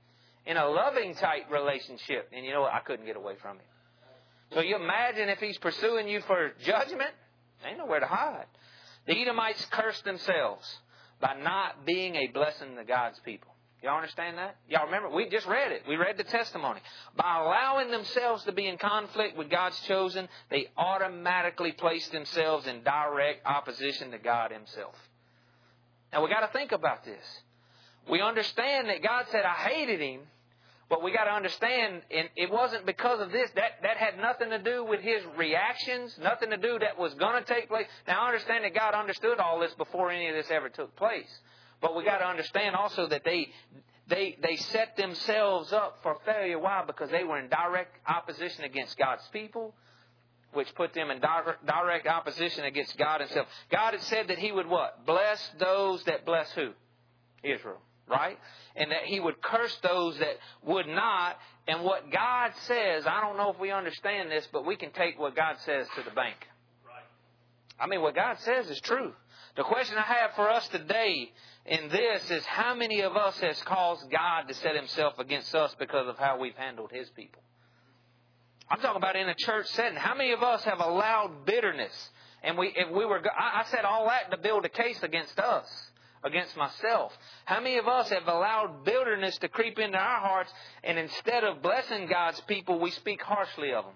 in a loving type relationship. And you know what? I couldn't get away from him. So you imagine if he's pursuing you for judgment, ain't nowhere to hide. The Edomites cursed themselves by not being a blessing to God's people. Y'all understand that? Y'all remember? We just read it. We read the testimony. By allowing themselves to be in conflict with God's chosen, they automatically placed themselves in direct opposition to God Himself. Now we got to think about this. We understand that God said, I hated him. But we got to understand, and it wasn't because of this. That that had nothing to do with his reactions, nothing to do that was going to take place. Now, I understand that God understood all this before any of this ever took place. But we got to understand also that they they they set themselves up for failure. Why? Because they were in direct opposition against God's people, which put them in direct, direct opposition against God Himself. God had said that He would what? Bless those that bless who? Israel. Right? And that He would curse those that would not. And what God says, I don't know if we understand this, but we can take what God says to the bank. Right. I mean, what God says is true. The question I have for us today in this is, how many of us has caused God to set Himself against us because of how we've handled His people? I'm talking about in a church setting. How many of us have allowed bitterness? And we, if we were, I, I said all that to build a case against us. Against myself. How many of us have allowed bitterness to creep into our hearts, and instead of blessing God's people, we speak harshly of them?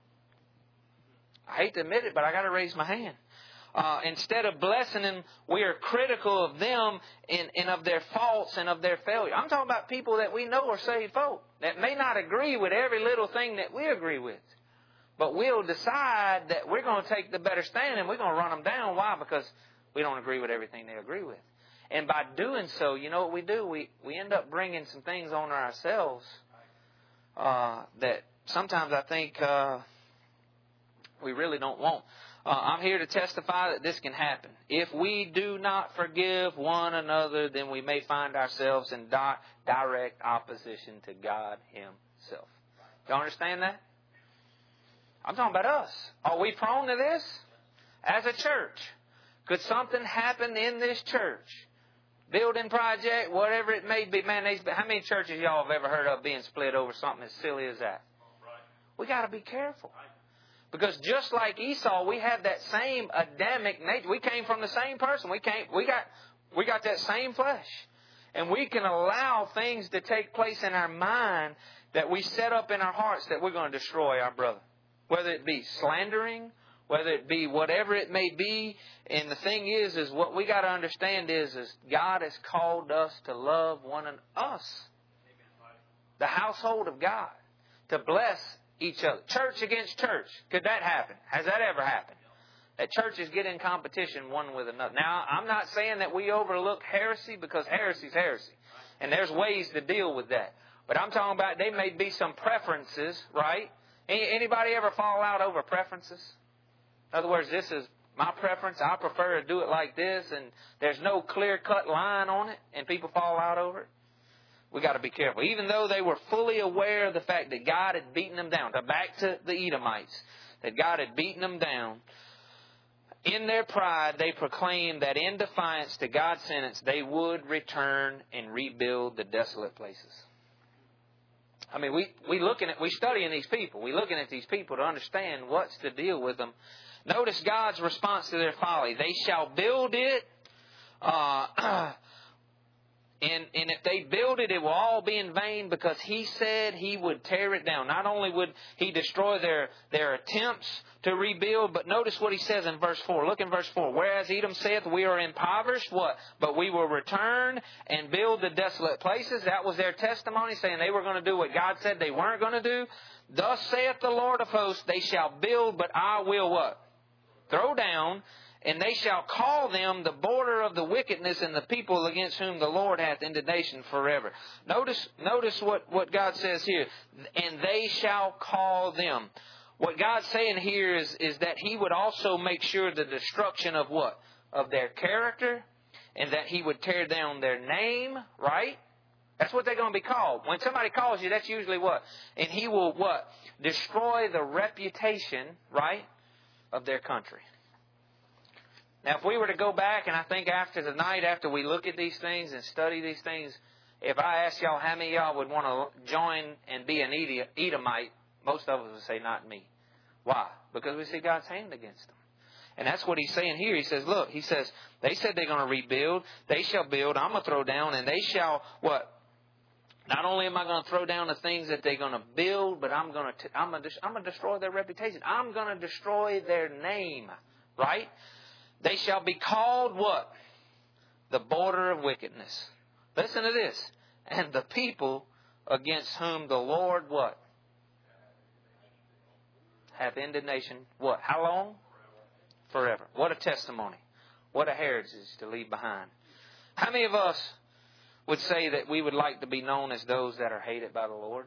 I hate to admit it, but I got to raise my hand. Uh, instead of blessing them, we are critical of them and, and of their faults and of their failure. I'm talking about people that we know are saved folk that may not agree with every little thing that we agree with. But we'll decide that we're going to take the better stand and we're going to run them down. Why? Because we don't agree with everything they agree with. And by doing so, you know what we do? We we end up bringing some things on ourselves uh, that sometimes I think uh, we really don't want. Uh, I'm here to testify that this can happen. If we do not forgive one another, then we may find ourselves in di- direct opposition to God Himself. You understand that? I'm talking about us. Are we prone to this? As a church, could something happen in this church? Building project, whatever it may be. Man, how many churches y'all have ever heard of being split over something as silly as that? We got to be careful. Because just like Esau, we have that same Adamic nature. We came from the same person. We came, we got, we got that same flesh. And we can allow things to take place in our mind that we set up in our hearts that we're going to destroy our brother. Whether it be slandering, whether it be whatever it may be. And the thing is, is what we got to understand is, is God has called us to love one another. Us. The household of God. To bless each other. Church against church. Could that happen? Has that ever happened? That churches get in competition one with another. Now, I'm not saying that we overlook heresy, because heresy is heresy. And there's ways to deal with that. But I'm talking about there may be some preferences, right? Anybody ever fall out over preferences? In other words, this is my preference. I prefer to do it like this, and there's no clear-cut line on it, and people fall out over it. We got to be careful. Even though they were fully aware of the fact that God had beaten them down, back to the Edomites, that God had beaten them down, in their pride, they proclaimed that in defiance to God's sentence, they would return and rebuild the desolate places. I mean, we we looking at we studying these people. We looking at these people to understand what's the deal with them. Notice God's response to their folly. They shall build it, uh, and and if they build it, it will all be in vain, because He said He would tear it down. Not only would He destroy their their attempts to rebuild, but notice what He says in verse four. Look in verse four. Whereas Edom saith, we are impoverished, what? But we will return and build the desolate places. That was their testimony, saying they were going to do what God said they weren't going to do. Thus saith the Lord of hosts, they shall build, but I will what? Throw down, and they shall call them the border of the wickedness, and the people against whom the Lord hath indignation forever. Notice, notice what, what God says here. And they shall call them. What God's saying here is, is that He would also make sure the destruction of what? Of their character, and that He would tear down their name, right? That's what they're going to be called. When somebody calls you, that's usually what? And He will what? Destroy the reputation, right, of their country. Now, if we were to go back, and I think after the night, after we look at these things and study these things, if I ask y'all how many of y'all would want to join and be an Edomite, most of us would say not me. Why? Because we see God's hand against them. And that's what he's saying here. He says, look, he says, they said they're going to rebuild. They shall build. I'm going to throw down. And they shall, what? Not only am I going to throw down the things that they're going to build, but I'm going to, I'm going to, I'm going to destroy their reputation. I'm going to destroy their name. Right? They shall be called what? The border of wickedness. Listen to this. And the people against whom the Lord what? Hath indignation. What? How long? Forever. What a testimony. What a heritage to leave behind. How many of us would say that we would like to be known as those that are hated by the Lord?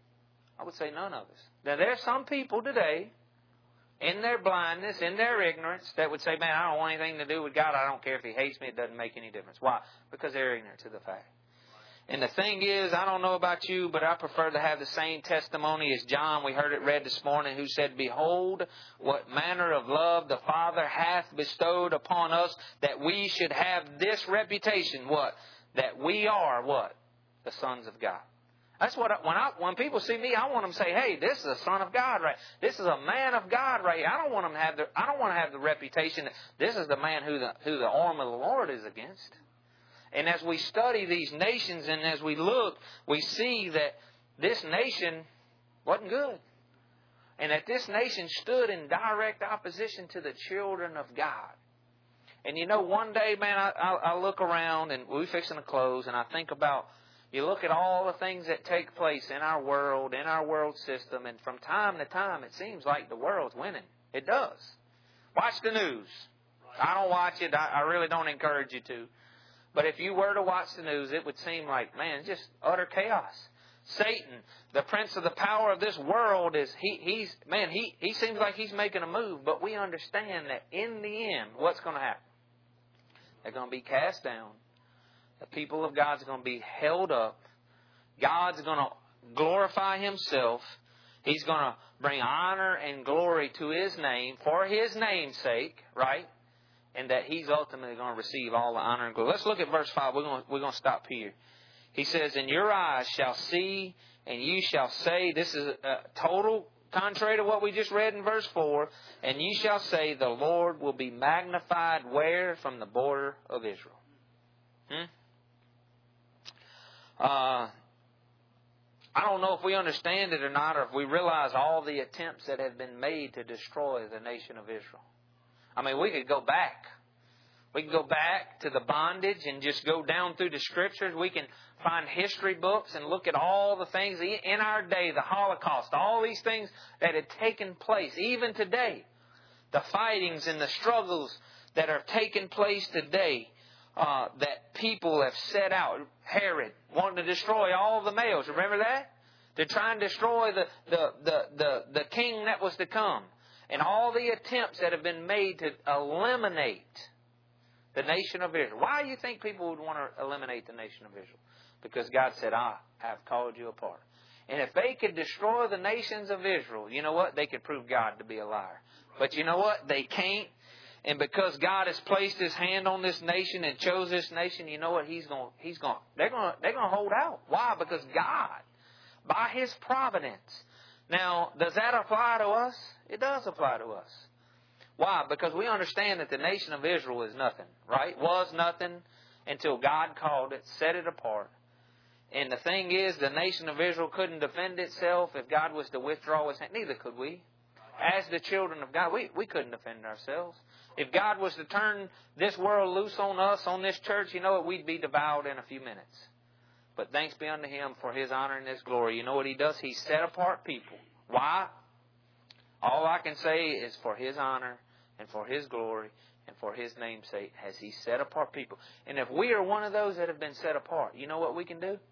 I would say none of us. Now, there are some people today, in their blindness, in their ignorance, that would say, man, I don't want anything to do with God. I don't care if He hates me. It doesn't make any difference. Why? Because they're ignorant to the fact. And the thing is, I don't know about you, but I prefer to have the same testimony as John. We heard it read this morning, who said, behold, what manner of love the Father hath bestowed upon us, that we should have this reputation. What? That we are what? The sons of God. That's what, I, when I, when people see me, I want them to say, hey, this is a son of God, right? This is a man of God, right? I don't want them to have the, I don't want to have the reputation that this is the man who the, who the arm of the Lord is against. And as we study these nations and as we look, we see that this nation wasn't good. And that this nation stood in direct opposition to the children of God. And you know, one day, man, I, I, I look around and we're fixing to close and I think about, you look at all the things that take place in our world, in our world system, and from time to time it seems like the world's winning. It does. Watch the news. I don't watch it. I, I really don't encourage you to. But if you were to watch the news, it would seem like, man, just utter chaos. Satan, the prince of the power of this world, is he, he's man, he, he seems like he's making a move. But we understand that in the end, what's going to happen? They're going to be cast down. The people of God's going to be held up. God's going to glorify Himself. He's going to bring honor and glory to His name for His name's sake, right? And that He's ultimately going to receive all the honor and glory. Let's look at verse five. We're going to, we're going to stop here. He says, and your eyes shall see, and you shall say, this is a total contrary to what we just read in verse four, and you shall say, the Lord will be magnified where? From the border of Israel. Hmm? Uh, I don't know if we understand it or not, or if we realize all the attempts that have been made to destroy the nation of Israel. I mean, we could go back. We can go back to the bondage and just go down through the Scriptures. We can find history books and look at all the things in our day, the Holocaust, all these things that had taken place, even today. The fightings and the struggles that are taking place today, uh, that people have set out. Herod wanted to destroy all the males. Remember that? To try and destroy the, the, the, the, the king that was to come. And all the attempts that have been made to eliminate the nation of Israel. Why do you think people would want to eliminate the nation of Israel? Because God said, I have called you apart. And if they could destroy the nations of Israel, you know what? They could prove God to be a liar. But you know what? They can't. And because God has placed His hand on this nation and chose this nation, you know what? He's going. He's going. They're going. They're going to hold out. Why? Because God, by His providence. Now, does that apply to us? It does apply to us. Why? Because we understand that the nation of Israel is nothing, right? Was nothing until God called it, set it apart. And the thing is, the nation of Israel couldn't defend itself if God was to withdraw His hand. Neither could we. As the children of God, we, we couldn't defend ourselves. If God was to turn this world loose on us, on this church, you know what? We'd be devoured in a few minutes. But thanks be unto Him for His honor and His glory. You know what He does? He set apart people. Why? All I can say is for His honor and for His glory and for His name's sake has He set apart people. And if we are one of those that have been set apart, you know what we can do?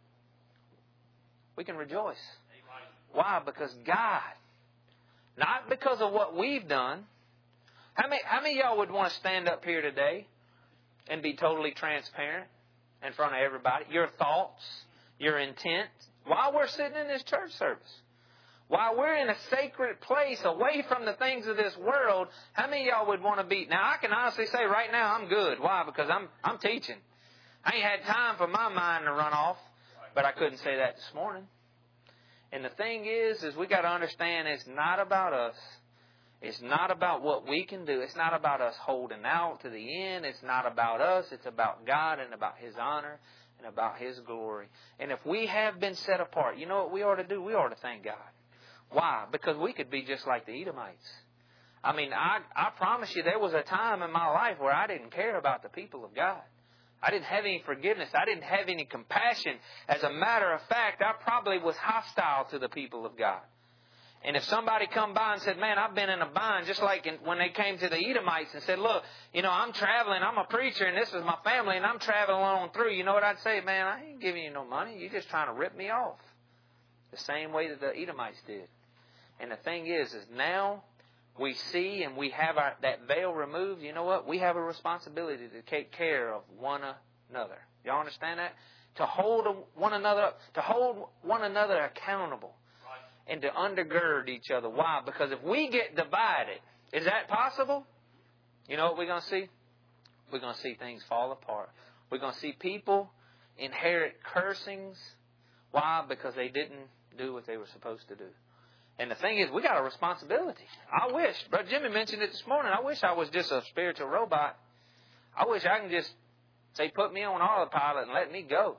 We can rejoice. Why? Because God, not because of what we've done. How many, how many of y'all would want to stand up here today and be totally transparent in front of everybody? Your thoughts, your intent, while we're sitting in this church service. While we're in a sacred place away from the things of this world, how many of y'all would want to be? Now, I can honestly say right now I'm good. Why? Because I'm I'm teaching. I ain't had time for my mind to run off. But I couldn't say that this morning. And the thing is, is we got to understand it's not about us. It's not about what we can do. It's not about us holding out to the end. It's not about us. It's about God and about His honor and about His glory. And if we have been set apart, you know what we ought to do? We ought to thank God. Why? Because we could be just like the Edomites. I mean, I, I promise you there was a time in my life where I didn't care about the people of God. I didn't have any forgiveness. I didn't have any compassion. As a matter of fact, I probably was hostile to the people of God. And if somebody come by and said, man, I've been in a bind, just like in, when they came to the Edomites and said, look, you know, I'm traveling, I'm a preacher, and this is my family, and I'm traveling on through. You know what I'd say? Man, I ain't giving you no money. You're just trying to rip me off. The same way that the Edomites did. And the thing is, is now we see and we have our, that veil removed. You know what? We have a responsibility to take care of one another. Y'all understand that? To hold one another up, to hold one another accountable. And to undergird each other. Why? Because if we get divided, is that possible? You know what we're going to see? We're going to see things fall apart. We're going to see people inherit cursings. Why? Because they didn't do what they were supposed to do. And the thing is, we got a responsibility. I wish, Brother Jimmy mentioned it this morning, I wish I was just a spiritual robot. I wish I can just say, put me on autopilot and let me go.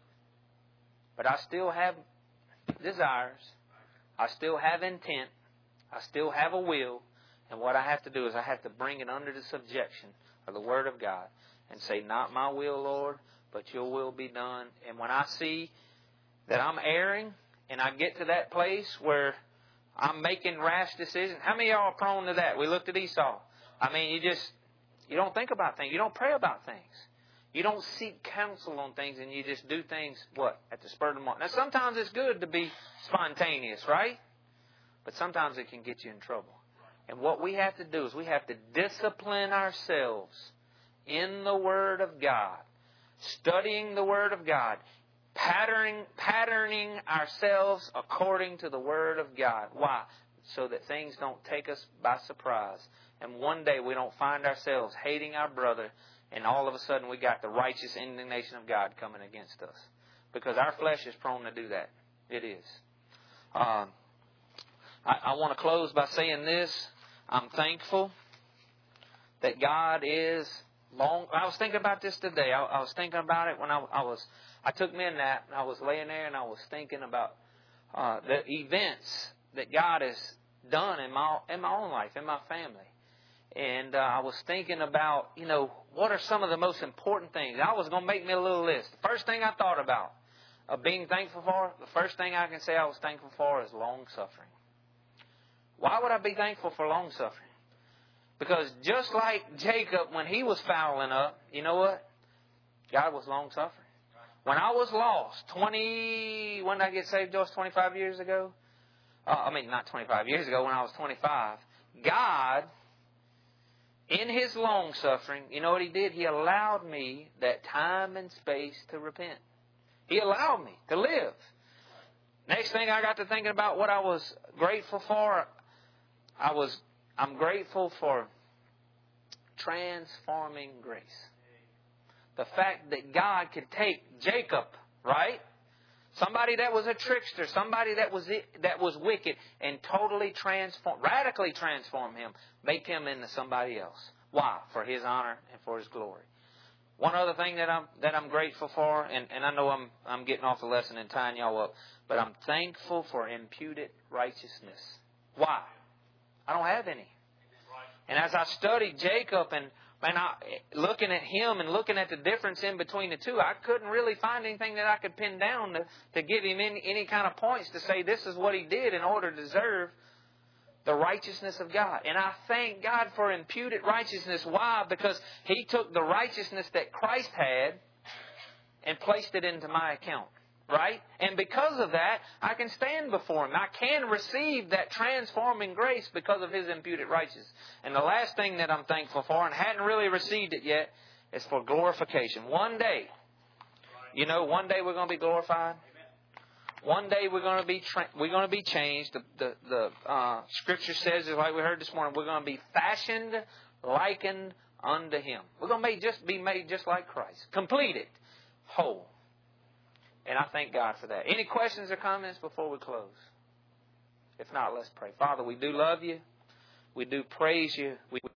But I still have desires. I still have intent. I still have a will. And what I have to do is I have to bring it under the subjection of the Word of God and say, not my will, Lord, but your will be done. And when I see that I'm erring and I get to that place where I'm making rash decisions. How many of y'all are prone to that? We looked at Esau. I mean, you just, you don't think about things. You don't pray about things. You don't seek counsel on things, and you just do things, what? At the spur of the moment. Now, sometimes it's good to be spontaneous, right? But sometimes it can get you in trouble. And what we have to do is we have to discipline ourselves in the Word of God, studying the Word of God, patterning, patterning ourselves according to the Word of God. Why? So that things don't take us by surprise. And one day we don't find ourselves hating our brother, and all of a sudden we got the righteous indignation of God coming against us. Because our flesh is prone to do that. It is. Um, I, I want to close by saying this. I'm thankful that God is long. I was thinking about this today. I, I was thinking about it when I, I was. I took me a nap and I was laying there and I was thinking about uh, the events that God has done in my in my own life, in my family. And uh, I was thinking about, you know, what are some of the most important things? I was going to make me a little list. The first thing I thought about of being thankful for, the first thing I can say I was thankful for is long suffering. Why would I be thankful for long suffering? Because just like Jacob, when he was fouling up, you know what? God was long suffering. When I was lost, twenty, when did I get saved, Joyce? twenty-five years ago? Uh, I mean, not twenty-five years ago, when I was twenty-five. God, in His long suffering, you know what He did? He allowed me that time and space to repent. He allowed me to live. Next thing I got to thinking about what I was grateful for, I was, I'm grateful for transforming grace. The fact that God could take Jacob, right? Somebody that was a trickster, somebody that was that was wicked, and totally transform, radically transform him, make him into somebody else. Why? For His honor and for His glory. One other thing that I'm that I'm grateful for, and, and I know I'm I'm getting off the lesson and tying y'all up, but I'm thankful for imputed righteousness. Why? I don't have any. And as I studied Jacob and Man, I, looking at him and looking at the difference in between the two, I couldn't really find anything that I could pin down to, to give him any, any kind of points to say this is what he did in order to deserve the righteousness of God. And I thank God for imputed righteousness. Why? Because He took the righteousness that Christ had and placed it into my account. Right? And because of that, I can stand before Him. I can receive that transforming grace because of His imputed righteousness. And the last thing that I'm thankful for, and hadn't really received it yet, is for glorification. One day, you know, one day we're going to be glorified. One day we're going to be tra- we're going to be changed. The the, the uh, Scripture says, like we heard this morning, we're going to be fashioned, likened unto Him. We're going to be just be made just like Christ, completed, whole. And I thank God for that. Any questions or comments before we close? If not, let's pray. Father, we do love you. We do praise you. We